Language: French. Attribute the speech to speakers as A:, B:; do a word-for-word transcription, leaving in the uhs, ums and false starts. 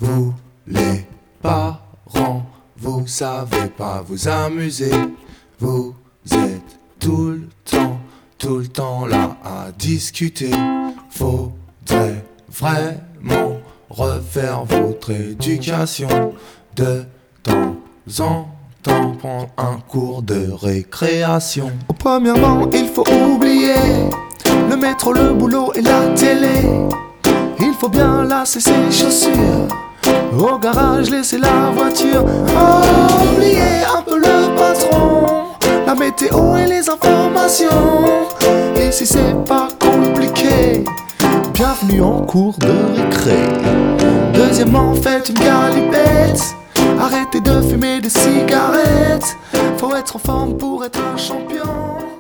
A: Vous, les parents, vous savez pas vous amuser. Vous êtes tout le temps, tout le temps là à discuter. Faudrait vraiment refaire votre éducation. De temps en temps, prendre un cours de récréation.
B: Premièrement, il faut oublier le métro, le boulot et la télé. Il faut bien lasser ses chaussures, au garage laisser la voiture. Oh, oubliez un peu le patron, la météo et les informations. Et si c'est pas compliqué, bienvenue en cours de récré. Deuxièmement, faites une galipette, arrêtez de fumer des cigarettes. Faut être en forme pour être un champion.